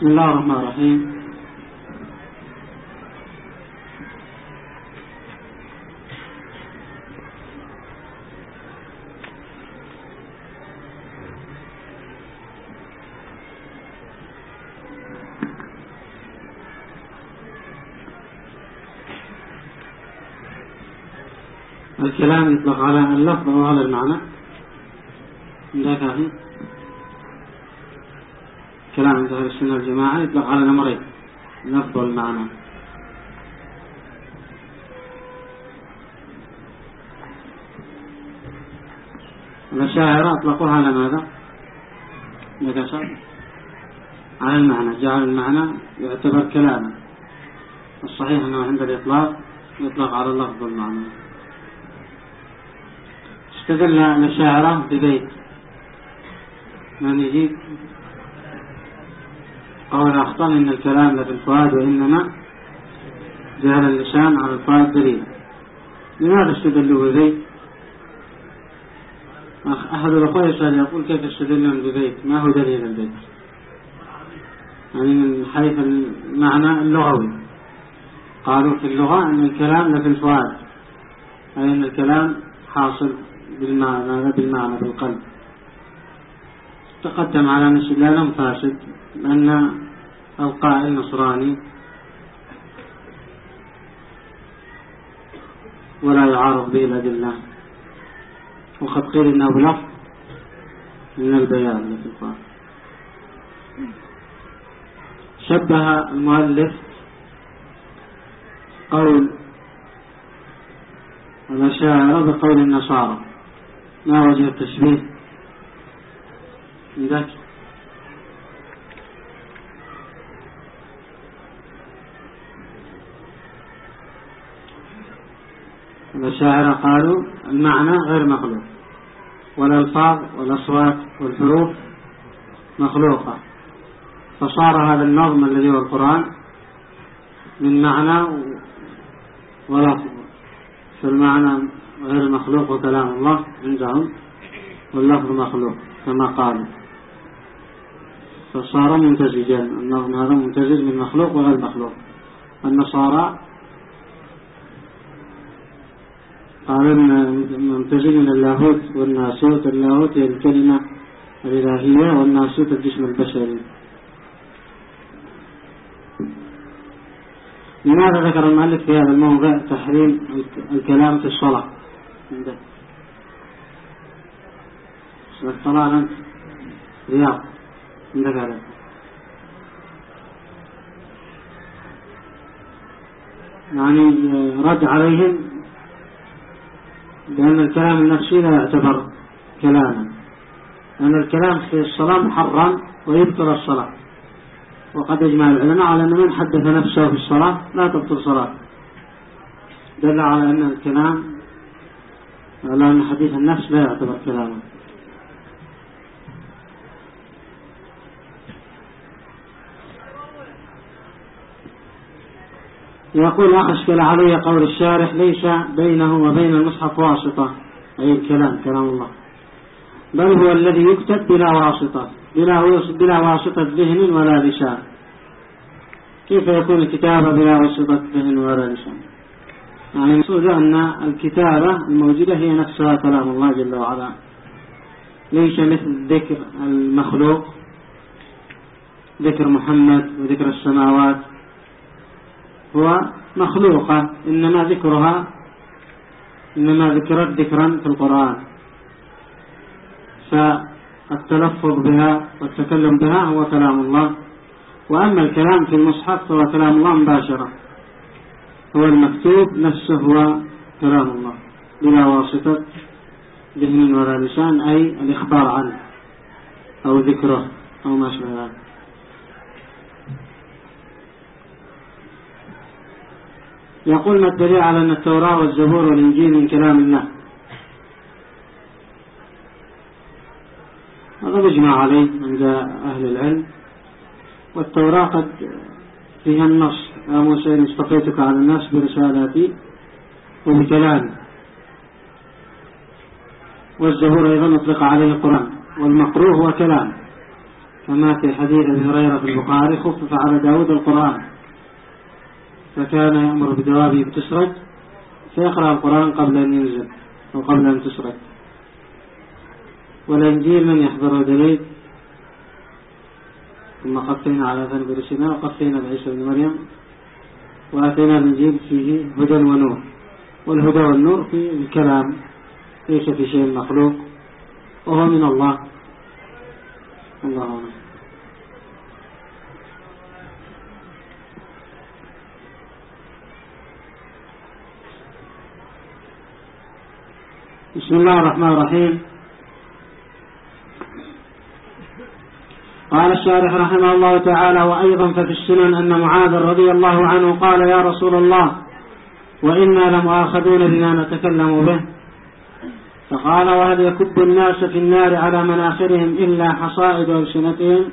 بسم الله الرحمن الرحيم. الكلام يطلق على اللفظ أو على المعنى. ذاك أخي كلام عند أهل السنة والجماعة يطلق على الأمرين، اللفظ والمعنى. الأشاعرة أطلقوها على ماذا؟ على المعنى، جعل المعنى يعتبر كلاما. الصحيح أنه عند الإطلاق يطلق على اللفظ والمعنى. استدل الأشاعرة ببيت من يجيب قول أخطأ إن الكلام لفي الفؤاد وإنما جعل اللسان على الفؤاد دليل. لماذا استدلوا ببيت؟ أحد الأخوة يسأل يقول كيف استدلون ببيت؟ ما هو دليل البيت؟ يعني من حيث المعنى اللغوي قالوا في اللغة أن الكلام لفي الفؤاد، أي أن الكلام حاصل بالمعنى بالقلب. تقدم على أن استدلالهم فاسد، أن القائل نصراني ولا يعارض به الأدلة، وقد قيل إنه بلفظ من البيان في الفؤاد. شبه المؤلف قول الأشاعرة بقول النصارى. ما وجه التشبيه من ذاك؟ الأشاعرة قالوا المعنى غير مخلوق، والألفاظ والأصوات والحروف مخلوقة، فصار هذا النظم الذي هو القرآن من معنى ولفظ، فالمعنى غير مخلوق وكلام الله عندهم، واللفظ مخلوق كما قالوا، فصار ممتزجا. النظم هذا ممتزج من مخلوق وغير مخلوق. النصارى قالوا ممتزج من اللاهوت والناسوت. اللاهوت هي الكلمة الإلهية، والناسوت الجسم البشري. لماذا ذكر المؤلف في هذا الموضع تحريم الكلام في الصلاة؟ الصلاة أنت رياض عندك هذا، يعني رد عليهم بأن الكلام النفسي لا يعتبر كلاما، لأن الكلام في الصلاة محرم ويبطل الصلاة. وقد اجمع العلماء على أن من حدث نفسه في الصلاة لا تبطل صلاة، دل على أن الكلام، على أن حديث النفس لا يعتبر كلاما. يقول أشكل علي قول الشارح ليس بينه وبين المصحف واسطة، أي الكلام كلام الله، بل هو الذي يكتب بلا واسطة، بلا واسطة ذهن ولا لسان. كيف يكون الكتابة بلا واسطة ذهن ولا لسان؟ يعني المقصود أن الكتابة الموجودة هي نفسها كلام الله جل وعلا، ليس مثل ذكر المخلوق، ذكر محمد وذكر السماوات هو مخلوقة، إنما ذكرت ذكرا في القرآن، فالتلفظ بها والتكلم بها هو كلام الله. وأما الكلام في المصحف فهو كلام الله مباشرة، هو المكتوب نفسه هو كلام الله بلا واسطة ذهن ولا لسان، أي الإخبار عنه أو ذكره أو ما شابه ذلك. يقول ما الدليل على أن التوراة والزبور والإنجيل من كلام الله؟ هذا مجمع عليه عند أهل العلم. والتوراة قد فيها النص: يا موسى إني اصطفيتك على الناس برسالاتي وبكلامي. والزبور أيضا أطلق عليه القرآن، والمقروء هو كلام. كما في حديث أبي هريرة في البخاري: خفف على داود القرآن فكان يأمر بدوابه بتسرد فيقرأ القرآن قبل أن ينزل أو قبل أن تسرد. والإنجيل من يحضر دليل. ثم قفينا على ذنب رسلنا وقفينا بعيسى بن مريم وآتينا الإنجيل فيه هدى ونور، والهدى والنور في الكلام ليس في شيء مخلوق وهو من الله. الله أعلم. بسم الله الرحمن الرحيم. قال الشارح رحمه الله تعالى: وأيضا ففي السنن أن معاذ رضي الله عنه قال: يا رسول الله، وإنا لمؤاخذون بما نتكلم به. فقال: وهل يكب الناس في النار على مناخرهم إلا حصائد ألسنتهم؟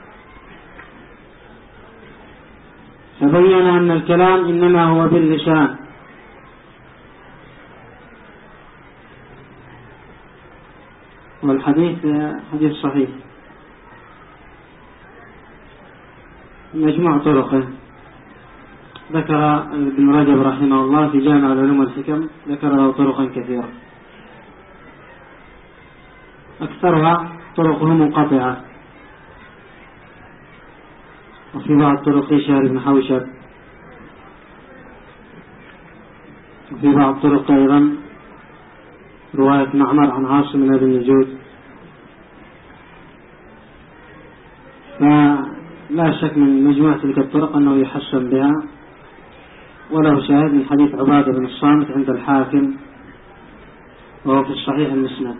فبين أن الكلام إنما هو باللسان. والحديث حديث صحيح مجموع طرقه. ذكر ابن رجب رحمه الله في جامع العلوم والحكم، ذكر له طرقا كثيرة، أكثرها طرقه منقطعة، وفي بعض طرق هشام بن حوشب، وفي بعض طرق أيضا رواية معمر عن عاصم بن النجود. فلا شك من مجموعة تلك الطرق أنه يحسن بها، وله شاهد من حديث عبادة بن الصامت عند الحاكم وهو في الصحيح المسند.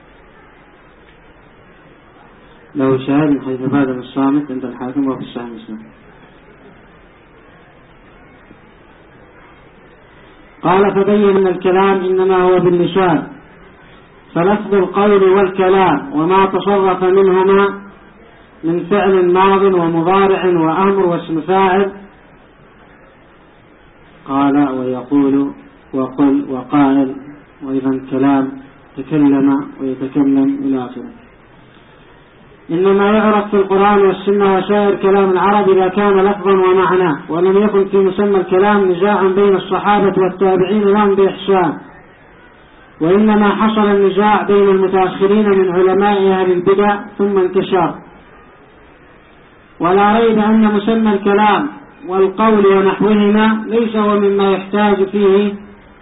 له شاهد من حديث عبادة بن الصامت عند الحاكم وهو في الصحيح المسند. قال: فبين أن الكلام إنما هو باللسان، فلفظ القول والكلام وما تصرف منهما من فعل ماض ومضارع وأمر واسم فاعل. قال: ويقول وقل وقائل، وإذا كلام تكلم ويتكلم إلى آخره. إنما يعرف في القرآن والسنة وسائر كلام العرب إذا كان لفظا ومعنى، ولم يكن في مسمى الكلام نزاع بين الصحابة والتابعين لهم بإحسان، وإنما حصل النزاع بين المتأخرين من علماء أهل البدع ثم انتشر. ولا ريب أن مسمى الكلام والقول ونحوهما ليس هو مما يحتاج فيه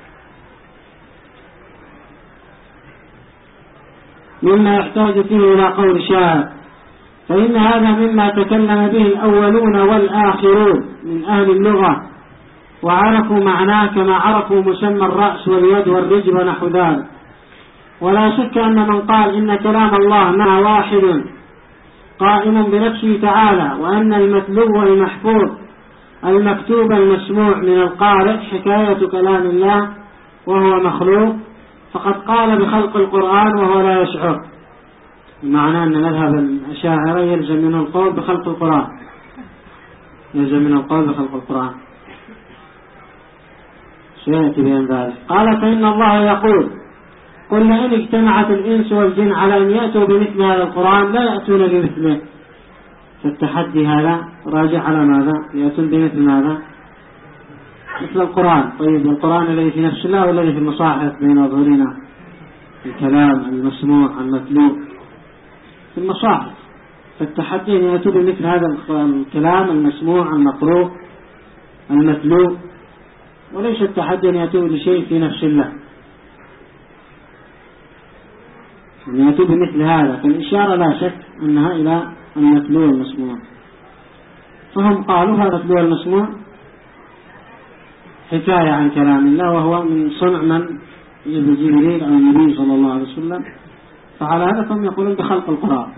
إلى قول شاعر، فإن هذا مما تكلم به الأولون والآخرون من أهل اللغة، وعرفوا معناه كما عرفوا مسمى الرأس واليد والرجل ونحو ذلك. ولا شك أن من قال إن كلام الله مع واحد قائم بنفسه تعالى، وأن المتلو المحفوظ المكتوب المسموع من القارئ حكاية كلام الله وهو مخلوق، فقد قال بخلق القرآن وهو لا يشعر. بمعنى أن مذهب الأشاعرة يلزم منه القول بخلق القرآن، سيأتي بين ذلك. قال: فإن الله يقول: قل لئن اجتمعت الإنس والجن على أن يأتوا بمثل هذا القرآن لا يأتون بمثله. فالتحدي هذا راجع على ماذا؟ يأتون بمثل ماذا؟ مثل القرآن. طيب القرآن الذي في نفس الله والذي في المصاحف بين أظهرنا، الكلام المسموع المتلو في المصاحف، فالتحدي أن يأتوا بمثل هذا الكلام المسموع المقروء المتلو، وليس التحدي أن يأتوا بشيء في نفس الله، أن يأتوا بمثل هذا. فالإشارة لا شك أنها إلى المتلو المسموع. فهم قالوا هذا المتلو المسموع حكاية عن كلام الله، وهو من صنع من جبريل أو النبي صلى الله عليه وسلم. فعلى هذا فهم يقولون بخلق القرآن،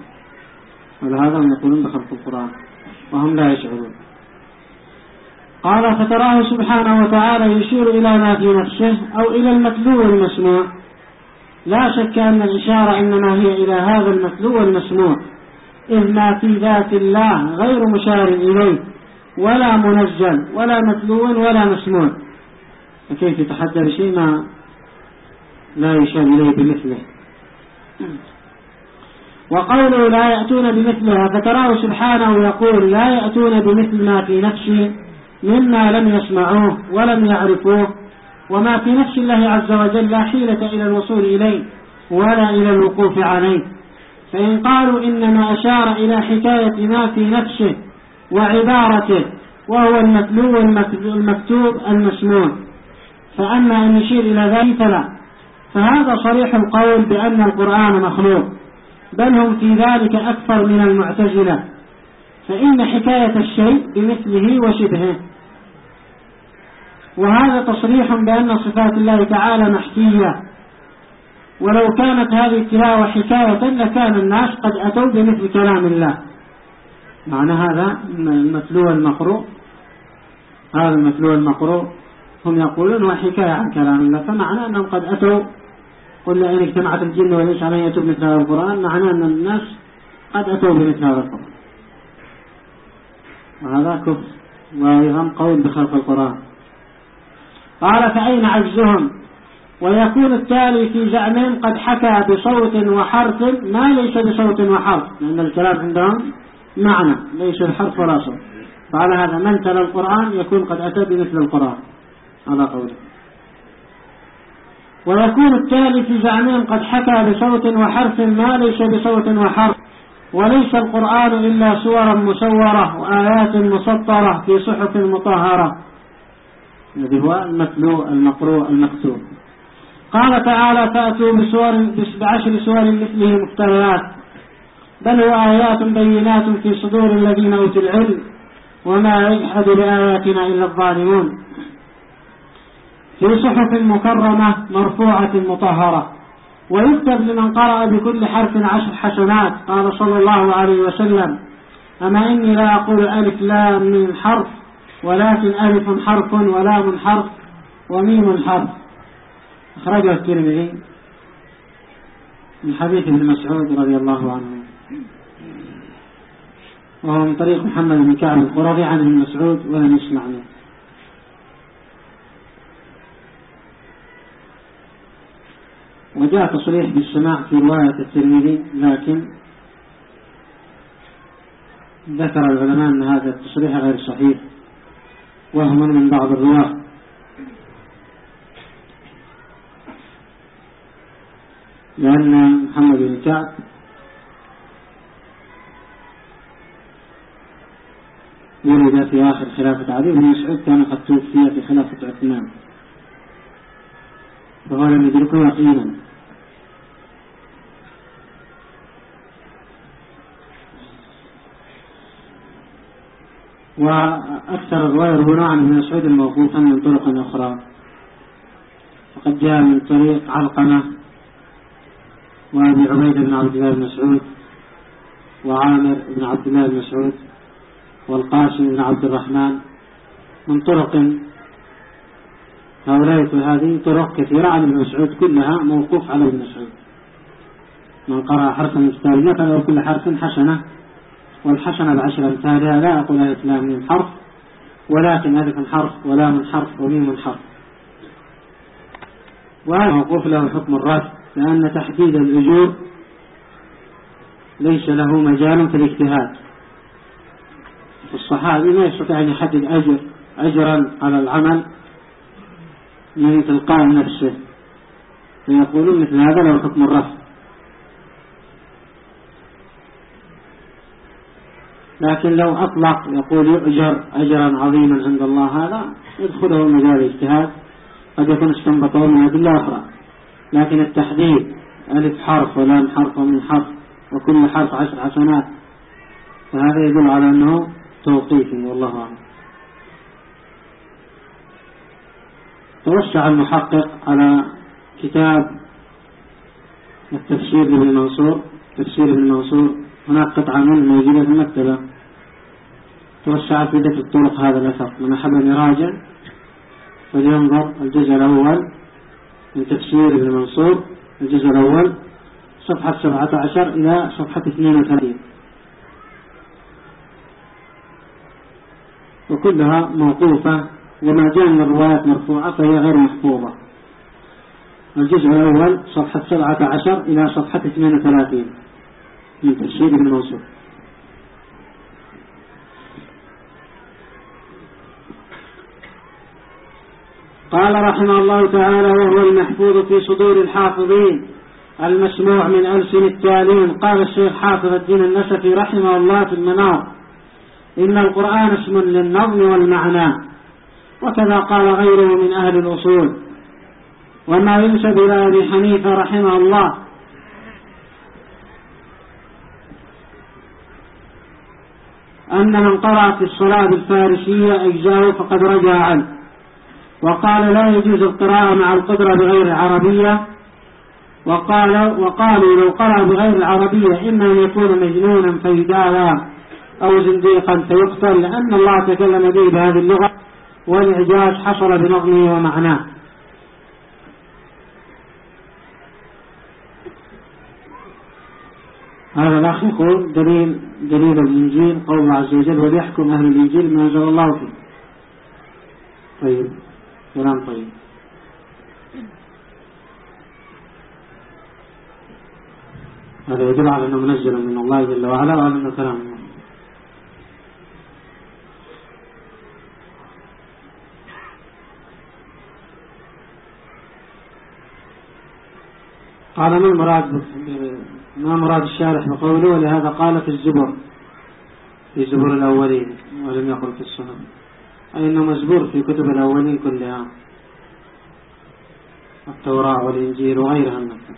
وهم لا يشعرون. قال: فتراه سبحانه وتعالى يشير إلى ما في نفسه أو إلى المتلو المسموع. لا شك أن الإشارة إنما هي إلى هذا المتلو المسموع، إذ ما في ذات الله غير مشار إليه ولا منزل ولا متلو ولا مسموع، فكيف يتحدى بشيء ما لا يشار إليه بمثله؟ وقوله لا يأتون بمثلها فتراه سبحانه يقول لا يأتون بمثل ما في نفسي مما لم يسمعوه ولم يعرفوه، وما في نفس الله عز وجل لا حيلة إلى الوصول إليه ولا إلى الوقوف عليه. فإن قالوا إنما أشار إلى حكاية ما في نفسه وعبارته وهو المتلو المكتوب المسموع، فأما أن يشير إلى ذلك فلا، فهذا صريح القول بأن القرآن مخلوق، بل هم في ذلك أكثر من المعتزلة، فإن حكاية الشيء بمثله وشبهه، وهذا تصريح بأن صفات الله تعالى محكية، ولو كانت هذه التلاوة حكاية لكان الناس قد أتوا بمثل كلام الله. معنى هذا المتلو المقروء، هذا المتلو المقروء هم يقولون هو حكاية عن كلام الله، فمعنى أنهم قد أتوا، قل إن اجتمعت الجن والإنس على أن يأتوا بمثل هذا القرآن، معنى أن الناس قد أتوا بمثل هذا القرآن، وهذا كفر وأيضا قول بخلق القرآن. قال فأين عجزهم؟ ويكون التالي في زعمهم قد حكى بصوت وحرف ما ليس بصوت وحرف، لأن الكلام عندهم معنى ليس بحرف ولا صوت، فعلى هذا من تلا القرآن يكون قد أتى بمثل القرآن على قوله. ويكون التالي في زعمهم قد حكى بصوت وحرف ما ليس بصوت وحرف، وليس القرآن إلا صورا مصورة وآيات مسطرة في صحف مطهرة، الذي هو المتلو المقروء المكتوب. قال تعالى فأتوا بعشر سور مثله مفتريات، بل هو آيات بينات في صدور الذين أوتوا العلم وما يجحد بآياتنا إلا الظالمون، في صحف مكرمة مرفوعة مطهرة. ويكتب لمن قرأ بكل حرف 10 حسنات. قال صلى الله عليه وسلم أما إني لا أقول ألف لام من حرف، ولكن ألف حرف ولام حرف وميم حرف. أخرجه الترمذي من حديث ابن مسعود رضي الله عنه، وهو من طريق محمد بن كعب القرظي عن ابن مسعود ولم يسمع منه. وجاء تصريح بالسماع في رواية الترمذي، لكن ذكر العلماء أن هذا التصريح غير صحيح وهم من بعض الرواة، لأن محمد بن كعب ولد في آخر خلافة علي بن مسعود، كان قد توفي في خلافة عثمان، فهو لم يدركه يقينا. وأكثر الرواية يروون عن ابن مسعود موقوفا من طرق أخرى، فقد جاء من طريق علقمة وأبي عبيدة بن عبد الله بن مسعود وعامر بن عبد الله بن مسعود والقاسم بن عبد الرحمن من طرق هؤلاء، هذه طرق كثيرة عن ابن مسعود كلها موقوف على ابن مسعود. من قرأ حرفا من كتاب الله فله كل حرف حسنة، والحسنة بعشر أمثالها، لا أقول ألف لام ميم حرف، ولكن ألف حرف ولام حرف وميم حرف. وهذا موقوف له حكم الرد، لأن تحديد الأجور ليس له مجال في الاجتهاد. الصحابي ما يستطيع أن يحدد أجرا على العمل من تلقاء نفسه، فيقولون مثل هذا له حكم الرفض. لكن لو أطلق يقول يؤجر أجرا عظيما عند الله، هذا يدخله مجال الاجتهاد، قد يكون استنبطه من أدلة أخرى. لكن التحديد ألف حرف ولام حرف ومن حرف وكل حرف 10 حسنات، فهذا يدل على أنه توقيفي، والله أعلم. توسع المحقق على كتاب التفسير لابن منصور، تفسير ابن منصور، هناك قطعة منه موجودة في المكتبة، توسع في عدة الطرق هذا الأثر. من أحب أن يراجع فلينظر الجزء الأول من تفسير ابن منصور، الجزء الأول صفحة 17 إلى صفحة 32، وكلها موقوفة، وما جاء من الروايات مرفوعة فهي غير محفوظة. الجزء الأول صفحة 17 إلى صفحة 32، من ترشيد ابن منصور. قال رحمه الله تعالى: وهو المحفوظ في صدور الحافظين المسموع من ألسن التالين. قال الشيخ حافظ الدين النسفي رحمه الله في المنار: إن القرآن اسم للنظم والمعنى. وكذا قال غيره من أهل الأصول. وما ينسب إلى أبي حنيفة رحمه الله أن من قرأ في الصلاة بالفارسية أجزاءه فقد رجع عنه، وقال لا يجوز القراءة مع القدرة بغير العربية، وقالوا لو قرأ بغير العربية إما أن يكون مجنونا فيداوى أو زنديقا فيقتل، لأن الله تكلم به بهذه اللغة والإعجاز حصل بنظمه ومعناه. هذا الأخ يقول دليل الإنجيل قول الله عز وجل: وليحكم أهل الإنجيل ما أنزل الله فيه. طيب، كلام طيب. هذا يدل على أنه منزل من الله جل وعلا وعلى أنه كلام الله. قال: ما مراد الشارح بقوله ولهذا قال في الزبور الأولين ولم يقل في السنن، أي أنه مزبور في كتب الأولين كلها، التوراة والإنجيل وغيرها من الكتب.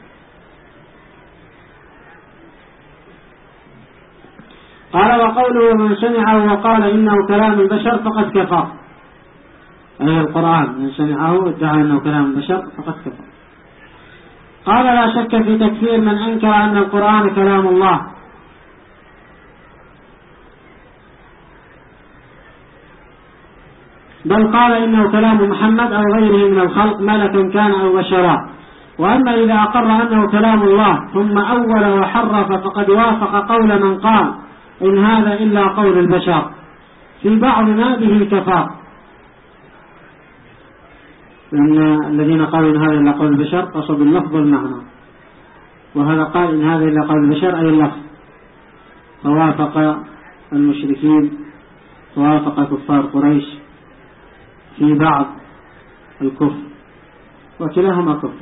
قال: وقوله من سمعه وقال إنه كلام البشر فقد كفر، أي القرآن من سمعه وادعى أنه كلام البشر فقد كفر. قال: لا شك في تكفير من أنكر أن القرآن كلام الله، بل قال إنه كلام محمد أو غيره من الخلق ملكا كان أو بشرا. وأما إذا أقر أنه كلام الله ثم أول وحرف فقد وافق قول من قال إن هذا إلا قول البشر في بعض ما به كفار، لأن الذين قالوا إن هذا إلا قول البشر قصد اللفظ والمعنى، وهذا قال إن هذا إلا قول البشر أي اللفظ، فوافق المشركين ووافق كفار قريش في بعض الكفر، وكلاهما كفر.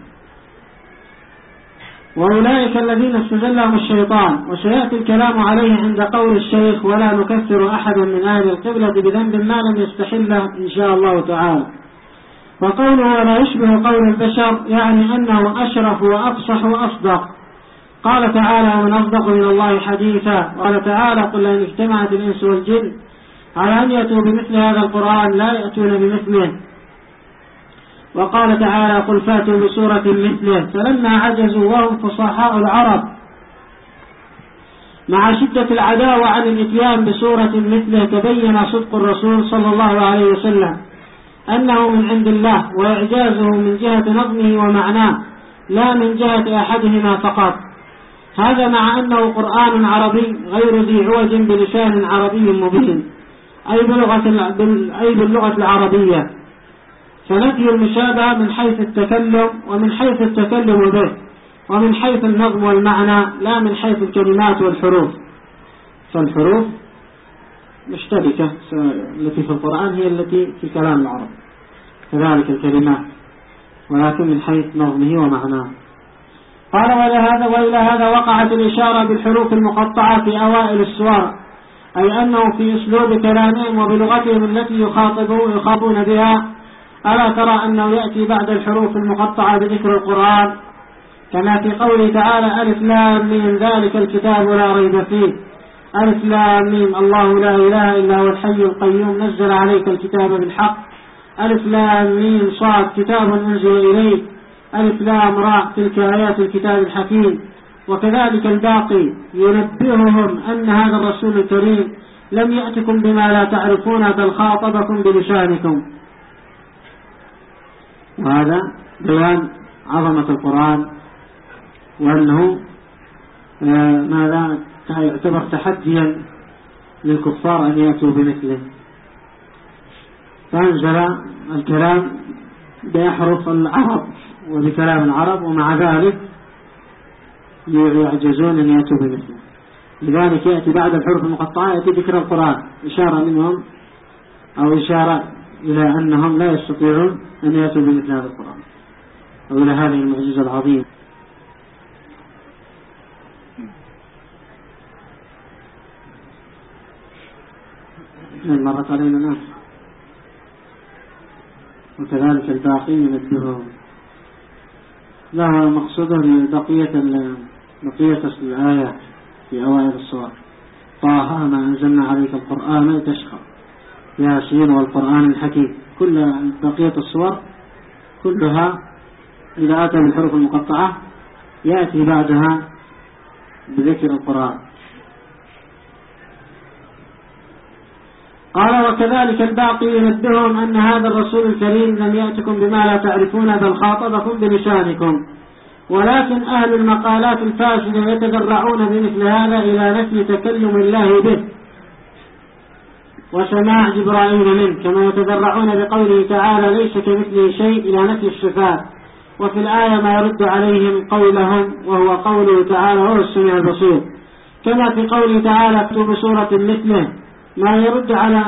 وأولئك الذين استزلهم الشيطان، وسيأتي الكلام عليه عند قول الشيخ: ولا نكفر أحدا من أهل القبلة بذنب ما لم يستحله إن شاء الله تعالى. وقوله ولا يشبه قول البشر يعني أنه أشرف وأفصح وأصدق. قال تعالى: ومن أصدق من الله حديثا. وقال تعالى: قل إن اجتمعت الإنس والجن على أن يأتوا بمثل هذا القرآن لا يأتون بمثله. وقال تعالى: قل فاتوا بسورة مثله. فلما عجزوا وهم فصحاء العرب مع شدة العداوة عن الإتيان بسورة مثله تبين صدق الرسول صلى الله عليه وسلم أنه من عند الله، وإعجازه من جهة نظمه ومعناه لا من جهة أحدهما فقط. هذا مع أنه قرآن عربي غير ذي عوج بلسان عربي مبين، أي باللغة العربية. فنفي المشابهة من حيث التكلم ومن حيث التكلم به، ومن حيث النظم والمعنى لا من حيث الكلمات والحروف. فالحروف مشتبكة التي في القرآن هي التي في كلام العرب، كذلك الكلمات، ولكن من حيث نظمه ومعناه. قال: وإلى هذا وقعت الإشارة بالحروف المقطعة في أوائل السور، أي أنه في أسلوب كلامهم وبلغتهم التي يخاطبون بها. ألا ترى أنه يأتي بعد الحروف المقطعة بذكر القرآن، كما في قوله تعالى: ألف لام ميم ذلك الكتاب لا ريب فيه. ألف لام ميم الله لا إله إلا هو الحي القيوم نزل عليك الكتاب بالحق. ألف لام ميم صاد كتاب أنزل إليك. ألف لام راء تلك آيات الكتاب الحكيم. وكذلك الباقي ينبههم أن هذا الرسول الكريم لم يأتكم بما لا تعرفون بل خاطبكم بلسانكم. وهذا بيان عظمة القرآن، وأنه ماذا يعتبر تحديا للكفار أن يأتوا بمثله. فأنزل الكلام بأحرف العرب وبكلام العرب، ومع ذلك يعجزون أن يأتوا بمثله. لذلك يأتي بعد الحروف المقطعة يأتي ذكر القرآن، إشارة منهم أو إشارة إلى أنهم لا يستطيعون أن يأتوا بمثل هذا القرآن أو إلى هذه المعجزة العظيمة. مرت علينا الآن. وكذلك الباقي ينبههم. لا، مقصوده بقية الآيات في أوائل الصور. طه ما أنزلنا عليك القرآن لتشقى، ياسين والقرآن الحكيم. كل بقية الصور كلها إذا أتى بالحروف المقطعة يأتي بعدها بذكر القرآن. قال وكذلك الباقي ينبههم أن هذا الرسول الكريم لم يأتكم بما لا تعرفون بل خاطبكم بلسانكم، ولكن أهل المقالات الفاسدة يتذرعون بمثل هذا إلى نفي تكلم الله به وسماع جبرائيل منه، كما يتذرعون بقوله تعالى ليس كمثله شيء إلى نفي الصفات. وفي الآية ما يرد عليهم قولهم وهو قوله تعالى هو السميع البصير، كما في قوله تعالى اكتب بصورة مثله ما يرد على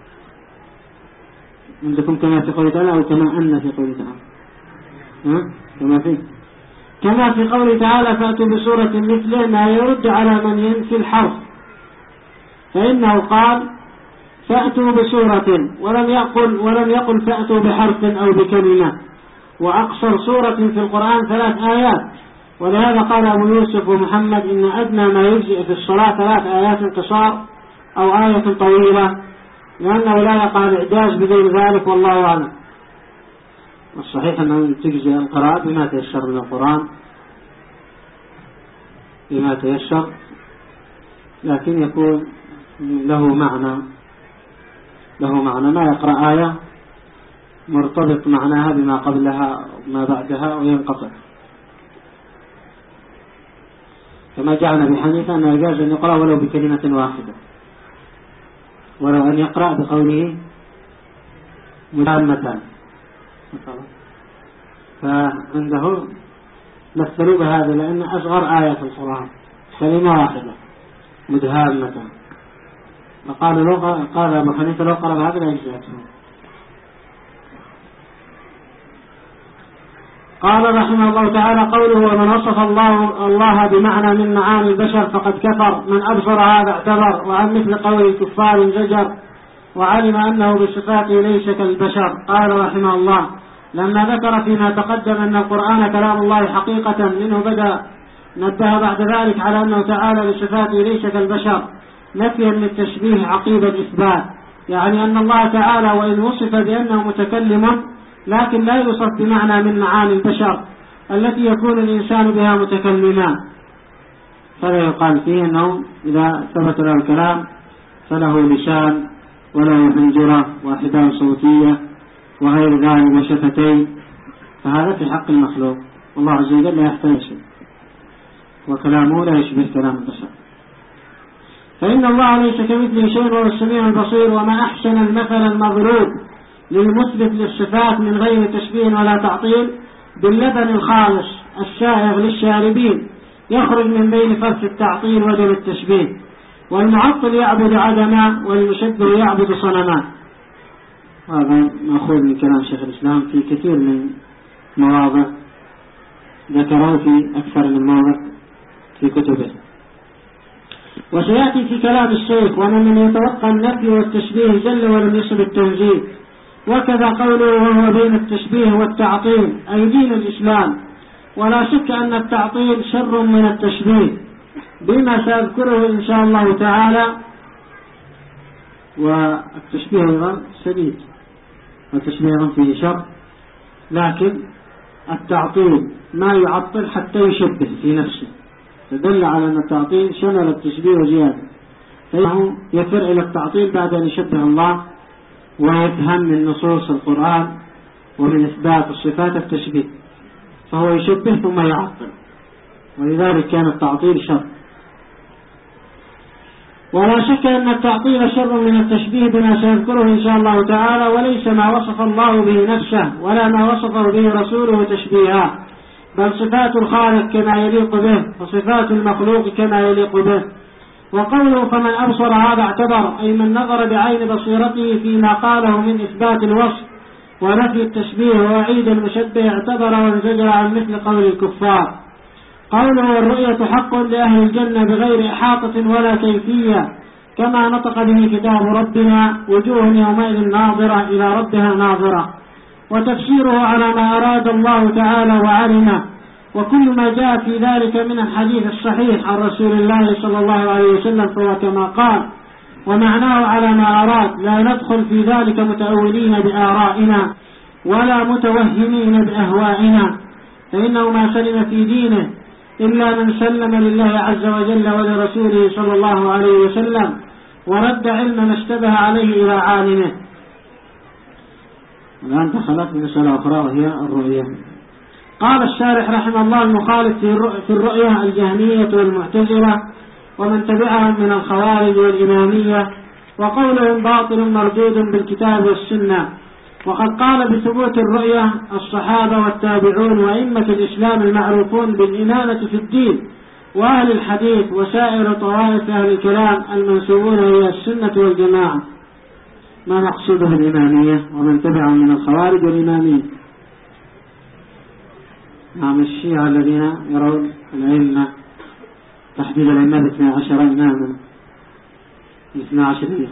عندكم كما في قوله تعالى أو كما أن في قوله تعالى كما في قوله تعالى فأتوا بصورة مثله ما يرد على من ينفي الحرف، فإنه قال فأتوا بصورة ولم يقل فأتوا بحرف أو بكلمة، وأقصر سورة في القرآن 3 آيات. ولهذا قال أبو يوسف ومحمد إن أدنى ما يجزئ في الصلاة 3 آيات قصار أو آية طويلة، لأنه لا يقع الإعجاز بغير ذلك والله أعلم. الصحيح أنه تجزئ القراءة بما تيسر من القرآن بما تيسر، لكن يكون له معنى ما يقرأ آية مرتبط معناها بما قبلها وما بعدها وينقطع، كما جعل أبي حنيفة أنه يجوز أن يقرأ ولو بكلمة واحدة، ولو أن يقرأ بقوله مدهامتان، فعنده مثلوا بهذا لأن أصغر آية في القرآن كلمة واحدة مدهامتان، قال أبو حنيفة لو قرأ بهذا لا يجزئته. قال رحمه الله تعالى قوله ومن وصف الله بمعنى من معاني البشر فقد كفر، من أبصر هذا اعتبر، وعن مثل قول الكفار زجر، وعلم أنه بصفاته ليس كالبشر. قال رحمه الله لما ذكر فيما تقدم أن القرآن كلام الله حقيقة منه بدأ، نبه بعد ذلك على أنه تعالى بصفاته ليس كالبشر نفيا للتشبيه عقيب الإثبات، يعني أن الله تعالى وإن وصف بأنه متكلم لكن لا يوصف بمعنى من معاني البشر التي يكون الإنسان بها متكلما، فلا يقال فيه أنه إذا ثبت له الكلام فله لسان وله حنجرة وحبال صوتية وغير ذلك وشفتين، فهذا في حق المخلوق، والله عز وجل لا يحتاج شيء وكلامه لا يشبه كلام البشر. فإن الله ليس كمثله شيء وهو السميع البصير. وما أحسن المثل المضروب للمثبت للصفات من غير تشبيه ولا تعطيل باللبن الخالص السائغ للشاربين يخرج من بين فرث التعطيل ودم التشبيه، والمعطل يعبد عدما والمشبه يعبد صنما. هذا مأخوذ من كلام شيخ الإسلام في كثير من مواضع ذكره في أكثر من موضع في كتبه. وسيأتي في كلام الشيخ ومن يتوقع النفي والتشبيه جل ولم يصب التنزيه، وكذا قوله وهو بين التشبيه والتعطيل أي دين الإسلام. ولا شك أن التعطيل شر من التشبيه بما سأذكره إن شاء الله تعالى، والتشبيه أيضا شديد والتشبيه أيضا فيه شر، لكن التعطيل ما يعطل حتى يشبه في نفسه، تدل على أن التعطيل شمل التشبيه وزيادة، فإنه يفر إلى التعطيل بعد أن يشبه الله ويفهم من نصوص القرآن ومن إثبات الصفات التشبيه، فهو يشبه ثم يعطل، ولذلك كان التعطيل شر. ولا شك أن التعطيل شر من التشبيه بما سيذكره إن شاء الله تعالى، وليس ما وصف الله به نفسه ولا ما وصفه به رسوله تشبيها، بل صفات الخالق كما يليق به وصفات المخلوق كما يليق به، وقوله فمن أبصر هذا اعتبر، أي من نظر بعين بصيرته فيما قاله من إثبات الوصف ونفي التشبيه ووعيد المشبه اعتبر وانزجر عن مثل قول الكفار. قوله والرؤية حق لأهل الجنة بغير إحاطة ولا كيفية، كما نطق به كتاب ربنا وجوه يومئذ ناظرة إلى ربها ناظرة، وتفسيره على ما أراد الله تعالى وعلمه، وكل ما جاء في ذلك من الحديث الصحيح عن رسول الله صلى الله عليه وسلم فهو كما قال، ومعناه على ما أراد، لا ندخل في ذلك متأولين بآرائنا ولا متوهمين بأهوائنا، فإنه ما سلم في دينه إلا من سلم لله عز وجل ولرسوله صلى الله عليه وسلم ورد علم ما اشتبه عليه إلى عالمه. الآن دخلت مسألة أخرى وهي الرؤية. قال الشارح رحمه الله المخالف في الرؤية الجهمية والمعتزلة ومن تبعهم من الخوارج والإمامية، وقولهم باطل مردود بالكتاب والسنة. وقد قال بثبوت الرؤية الصحابة والتابعون وأئمة الإسلام المعروفون بالإمامة في الدين وأهل الحديث وسائر طوائف أهل الكلام المنسوبون إلى السنة والجماعة. ما مقصوده بالإمامية ومن تبعهم من الخوارج والإمامية؟ نعم، الشيعة الذين يرون العلم تحديد الأئمة ب 12 إماما 12.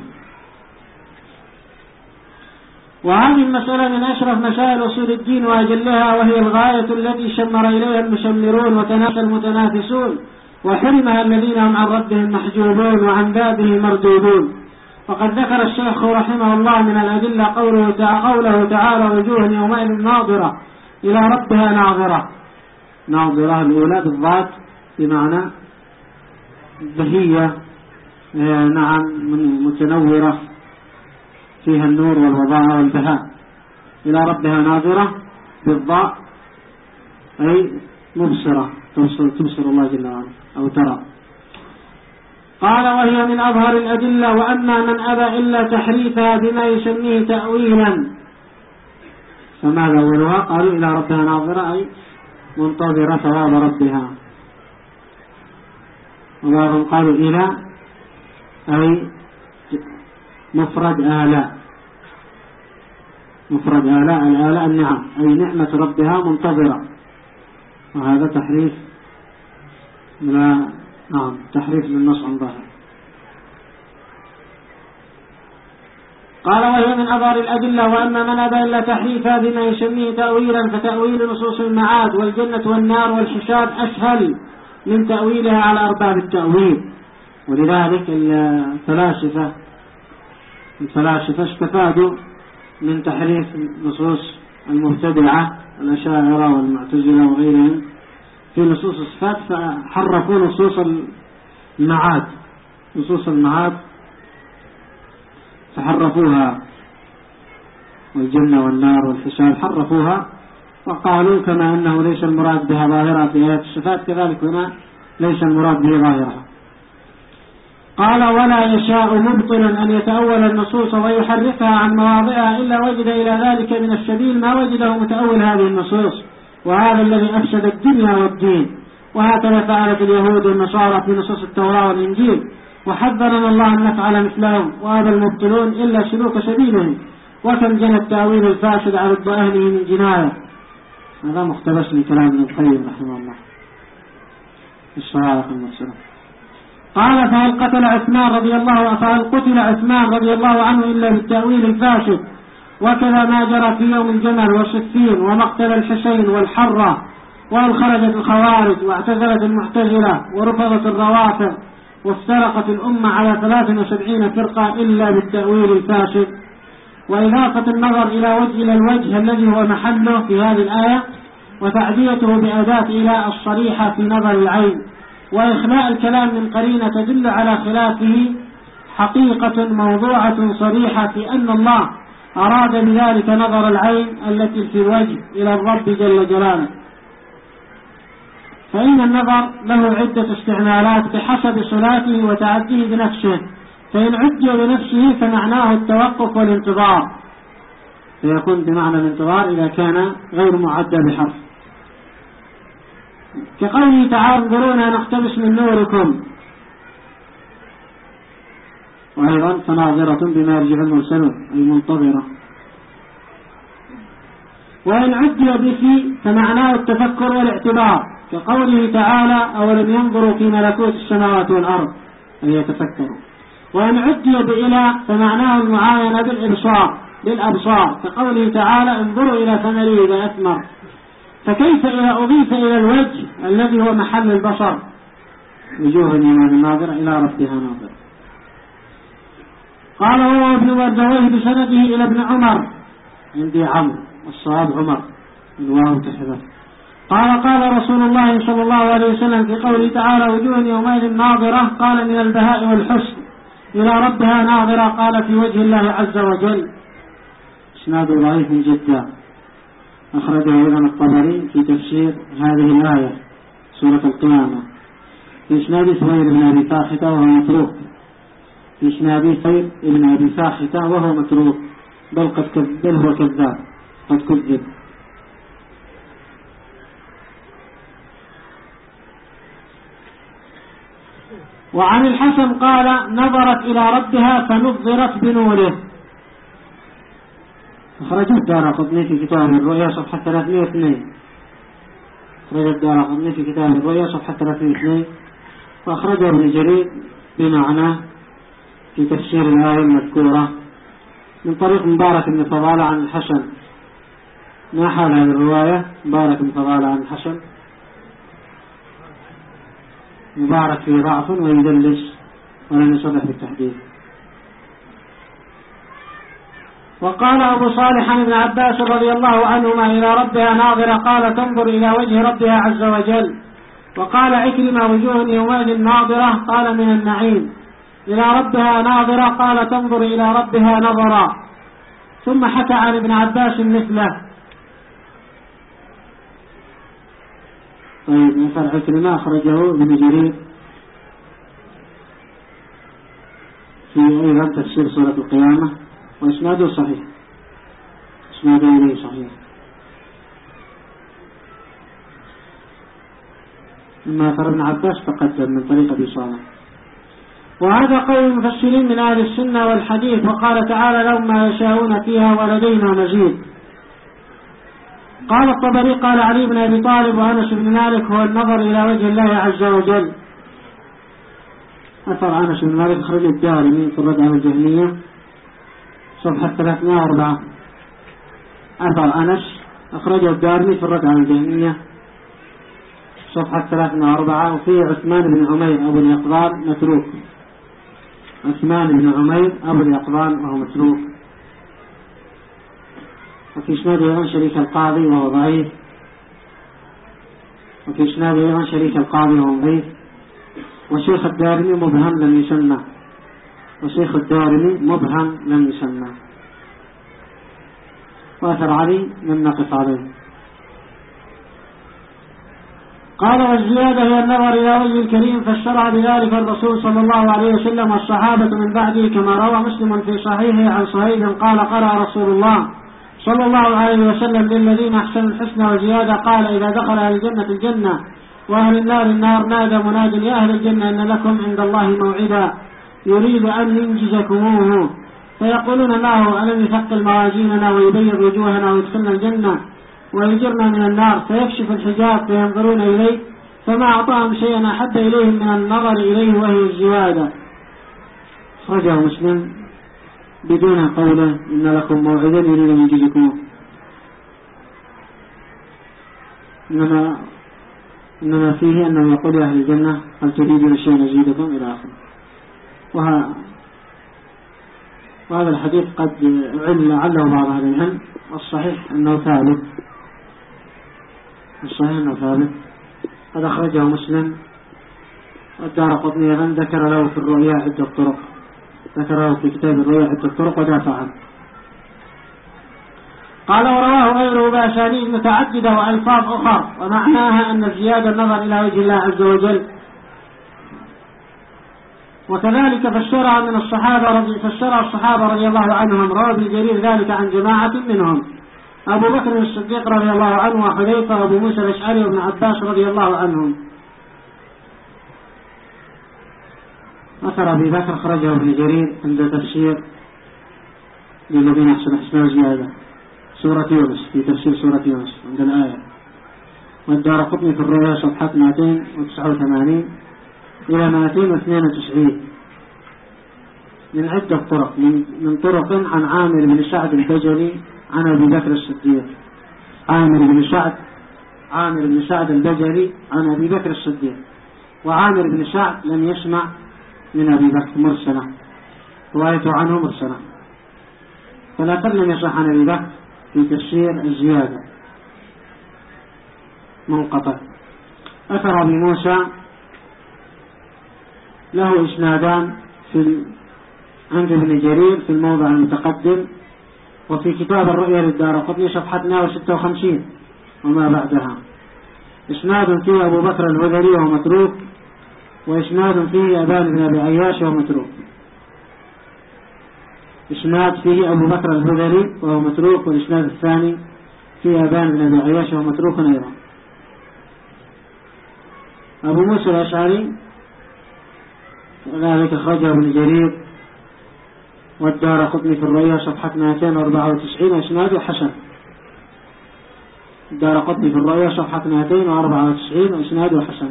وهذه المسألة من أشرف مسائل أصول الدين وأجلها، وهي الغاية التي شمر إليها المشمرون وتنافى المتنافسون، وحرمها الذين هم عن ربهم محجوبون وعن بابه مردودون. وقد ذكر الشيخ رحمه الله من الأدلة قوله تعالى وجوه يومئذ ناظرة إلى ربها ناظرة. ناظرة الأولى بالضاد بمعنى بهية، نعم، متنورة فيها النور والوضاء والبهاء. إلى ربها ناظرة بالضاء أي مبصرة، تبصر الله جل وعلا أو ترى. قال وهي من أظهر الأدلة. وأما من أبى إلا تحريفها بما يسميه تأويلا فماذا أولها؟ قالوا إلى ربها ناظرة أي منتظرة ثواب ربها، وبعضهم قالوا إلى أي مفرد آلاء، مفرد آلاء، الآلاء النعم أي نعمة ربها منتظرة، وهذا تحريف تحريف للنص عن ظاهر. قال وهي من أظهر الأدلة. وأما من أبى إلا تحريفها بما يسميه تأويلا فتأويل نصوص المعاد والجنة والنار والحساب أسهل من تأويلها على أرباب التأويل. ولذلك الفلاسفة استفادوا من تحريف نصوص المبتدعة الأشاعرة والمعتزلة وغيرهم في نصوص الصفات، فحرفوا نصوص المعاد فحرفوها، والجنة والنار والحساب حرفوها، وقالوا كما أنه ليس المراد بها ظاهرة في آيات الصفات كذلك هنا ليس المراد به ظاهرها. قال ولا يشاء مبطل أن يتأول النصوص ويحرفها عن مواضعها إلا وجد إلى ذلك من السبيل ما وجده متأول هذه النصوص، وهذا الذي أفسد الدنيا والدين. وهكذا فعلت اليهود والنصارى في نصوص التوراة والإنجيل، وحذرنا الله أن نفعل مثلهم، وأبى المبطلون إلا سلوك سبيلهم، وكم جنى التأويل الفاسد على أهله من جناية. هذا مقتبس من كلام ابن القيم رحمه الله في الصحاح المرسلة. قال فهل قتل عثمان رضي الله عنه إلا بالتأويل الفاسد، وكذا ما جرى في يوم الجمل والصفين ومقتل الحسين والحرة، وإن خرجت الخوارج واعتزلت المعتزلة ورفضت الروافض، وافترقت الأمة على 73 فرقة إلا بالتأويل الفاسد. وإضافة النظر إلى الوجه الذي هو محله في هذه الآية، وتعديته بأداة إلى الصريحة في نظر العين، وإخلاء الكلام من قرينة تدل على خلافه، حقيقة موضوعة صريحة في أن الله أراد بذلك نظر العين التي في الوجه إلى الرب جل جلاله. فإن النظر له عدة استعمالات بحسب صلاته وتعديه بنفسه، فإن عدي بنفسه فمعناه التوقف والانتظار، فيكون بمعنى الانتظار إذا كان غير معدى بحرف، كقوله تعالى انظرونا نقتبس من نوركم، وأيضا فناظرة بما يرجع المرسلون أي منتظرة. وإن عدي بفي فمعناه التفكر والاعتبار، كقوله تعالى أولم ينظروا في ملكوت السماوات والأرض أي يتفكروا. وإن عدي بإلى فمعناه المعاينة بالأبصار، كقوله تعالى انظروا إلى ثمره إذا أثمر. فكيف إذا أضيف إلى الوجه الذي هو محل البصر؟ وجوه الإيمان ناظرة إلى ربها ناظرة. قال وهو ابن مردويه بسنده إلى ابن عمر، عندي عمرو الصواب عمر الواو تحذف. قال رسول الله صلى الله عليه وسلم في قوله تعالى وجوه يومئذ ناظرة، قال من البهاء والحسن إلى ربها ناظرة، قال في وجه الله عز وجل. إسناد ضعيف جدا، أخرجه أيضا الطبري في تفسير هذه الآية سورة القيامة. في إسناد ثوير بن أبي فاخته وهو متروك، في إسناد ثوير بن أبي فاخته وهو متروك، بل هو كذاب قد كذب. وعن الحسن قال نظرت إلى ربها فنظرت بنوره، أخرج الدارقطني في كتاب الرؤيا صفحة 302. أخرج الدارقطني في كتاب الرؤيا صفحة 302، وأخرجه ابن جرير بمعنى في تفسير الآية المذكورة من طريق مبارك بن فضالة عن الحسن. ما حال هذه الرواية؟ مبارك بن فضالة عن الحسن، مبارك فيه ضعف ويدلس ولم يصرح بالتحديد. وقال أبو صالح عن ابن عباس رضي الله عنهما إلى ربها ناظرة، قال تنظر إلى وجه ربها عز وجل. وقال عكرمة وجوه يومئذ ناظرة، قال من النعيم. إلى ربها ناظرة، قال تنظر إلى ربها نظرا. ثم حكى عن ابن عباس مثله. طيب مثل عكرمة أخرجه ابن جرير في أيضا تفسير سورة القيامة، وإسناده صحيح، إسناده إليه صحيح. مما أثر ابن عباس تقدم من طريق أبي صالح. وهذا قول المفسرين من أهل السنة والحديث. وقال تعالى لهم ما يشاءون فيها ولدينا مزيد. قال الطبري قال علي بن أبي طالب وأنس بن مالك هو النظر إلى وجه الله عز وجل. أثر أنس بن مالك خرج الدارمي في الرد على الجهمية صفحة 304. أثر أنس أخرجه الدارمي في الرد على الجهمية صفحة 304. وفيه عثمان بن عمير أبو اليقظان متروك، عثمان بن عمير أبو اليقظان وهو متروك. وفي إسناده أيضا شريك القاضي وهو ضعيف، وفي إسناده أيضا شريك القاضي وهو ضعيف. وشيخ الدارمي مبهم لم يسمى، وشيخ الدارمي مبهم لم يسمى. وأثر علي لم نقف عليه. قال والزيادة هي النظر إلى وجه الكريم، فالشرع بذلك الرسول صلى الله عليه وسلم والصحابة من بعده، كما روى مسلم في صحيحه عن صهيب قال قرأ رسول الله صلى الله عليه وسلم للذين أحسنوا الحسنى وزيادة، قال إذا دخل أهل الجنة الجنة وأهل النار النار نادى مناد يا أهل الجنة إن لكم عند الله موعدا يريد أن ينجزكموه، فيقولون ما هو ألم يثقل موازيننا ويبيض وجوهنا ويدخلنا الجنة ويجرنا من النار، فيكشف الحجاب فينظرون إليه، فما أعطاهم شيئا أحب إليهم من النظر إليه وهي الزيادة. أخرجه مسلم بدون قوله إن لكم موعدا يريد أن ينجزكموه، إنما فيه أنه يقول أهل الجنة هل تريدون شيئا نزيدكم إلى آخره. وهذا الحديث قد عله بعض أهل العلم. الصحيح أنه ثابت، قد أخرجه مسلم. والدارقطني ذكر له في الرؤيا عدة طرق، ذكره في كتاب الرؤيا عدة طرق ودافع عنه. قال ورواه غيره بأسانيد متعددة وألفاظ أخرى، ومعناها أن الزيادة النظر إلى وجه الله عز وجل. وكذلك فسر الصحابة رضي الله عنهم، روى ابن جرير ذلك عن جماعة منهم أبو بكر الصديق رضي الله عنه وحذيفة وأبو موسى الأشعري وابن عباس رضي الله عنهم. أثر أبي بكر خرجه ابن جرير عند تفسير للذين أحسن حسنى زيادة سورة يونس، في تفسير سورة يونس عند الآية. والدارقطني في الرؤيا صفحة 289 إلى 292 من عدة طرق، من طرق عن عامر بن سعد البجلي عن أبي بكر الصديق. عامر بن سعد البجلي عن أبي بكر الصديق. وعامر بن سعد لم يسمع من أبي بكر، مرسلة، روايته عنه مرسلة، فلقد لم يصح عن أبي بكر في تفسير الزيادة، منقطع. أثر أبي موسى له إسنادان عند ابن جرير في الموضع المتقدم، وفي كتاب الرؤيا للدارقطني صفحة 156 وما بعدها. إسناد فيه أبو بكر الهذلي وهو متروك، وإسناد فيه أبان بن أبي عياش وهو متروك. إسناد فيه أبو بكر الهذلي وهو متروك، والإسناد الثاني فيه أبان بن أبي عياش وهو متروك أيضا. أبو موسى الأشعري ذلك أخرجه ابن جرير والدارقطني في الرؤيا صفحة 294 إسناده حسن. الدارقطني في الرؤيا صفحة 294 وإسناده حسن.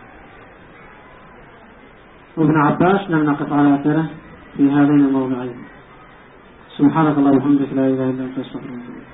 وابن عباس لم نقف على أثره في هذين الموضعين. سبحانك اللهم وبحمدك لا إله إلا أنت أستغفرك.